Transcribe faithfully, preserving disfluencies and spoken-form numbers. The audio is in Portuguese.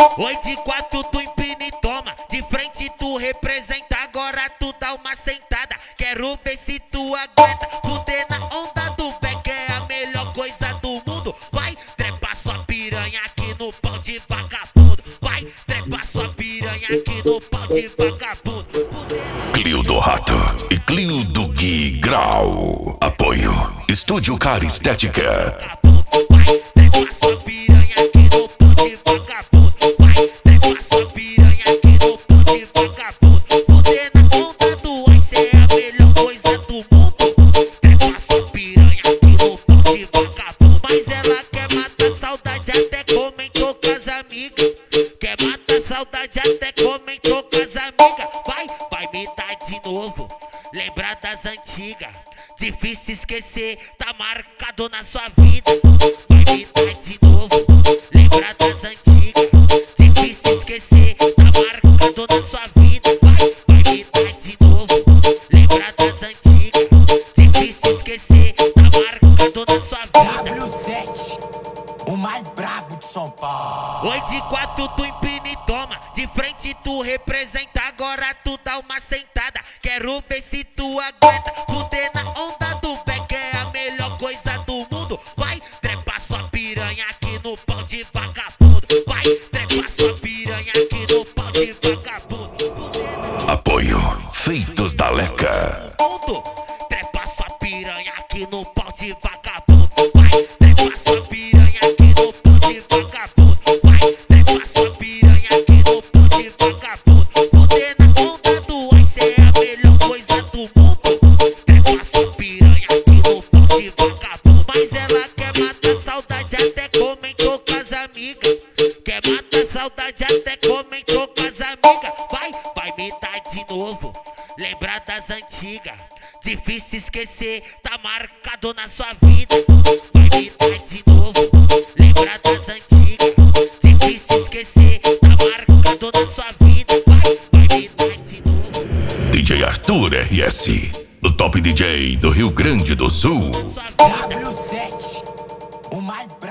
Oi de quatro tu empina e toma, de frente tu representa, agora tu dá uma sentada. Quero ver se tu aguenta, fuder na onda do beck é a melhor coisa do mundo. Vai, trepa sua piranha aqui no pau de vagabundo. Vai, trepa sua piranha aqui no pau de vagabundo. Clio do Rato e Clio do Gui Grau. Apoio Estúdio Cara Estética. Vai, trepa sua piranha aqui no pau de vagabundo. Vai, trepa sua piranha aqui no pau de vagabundo. Fuder na onda do ice é a melhor coisa do mundo. Trepa sua piranha aqui no pau de vagabundo. Mas ela quer matar saudade, até comentou com as amigas. Quer matar saudade, até comentou com as amigas. Vai, vai me dar de novo, lembrar das antigas. Difícil esquecer, tá marcado na sua vida. Vai me dar de novo, lembrar das antigas. Difícil esquecer, tá marcado na sua vida. Vai, vai me dar de novo, lembrar das antigas. Difícil esquecer, tá marcado na sua vida. W sete, o mais brabo de São Paulo. Oi de quatro tu empina e toma, de frente tu representa, agora tu dá uma sentada. Quero ver se tu aguenta, fuder na onda do beck é a melhor coisa do mundo. Vai, trepa sua piranha aqui no pau de vagabundo. Vai, trepa sua piranha aqui no pau de vagabundo. Fuder na Apoio Feitos da Leca. mundo. Trepa sua piranha aqui no pau de vagabundo. Vai, trepa sua piranha aqui no pau de vagabundo. Vai, trepa sua piranha aqui no pau de vagabundo. Fuder na onda do ice é a melhor coisa do mundo. Trepa sua piranha aqui no pau de vagabundo. Mas ela quer matar saudade, até comentou com as amigas. Quer matar saudade, até comentou com as amigas. Vai, vai me dar de novo, lembrar das antigas. Difícil esquecer, tá marcado na sua vida. Vai me dar de novo, lembrar das antigas. Difícil esquecer, tá marcado na sua vida. Vai, vai me dar de novo, D J Arthur R S, do Top D J do Rio Grande do Sul. sua vida. W sete, o mais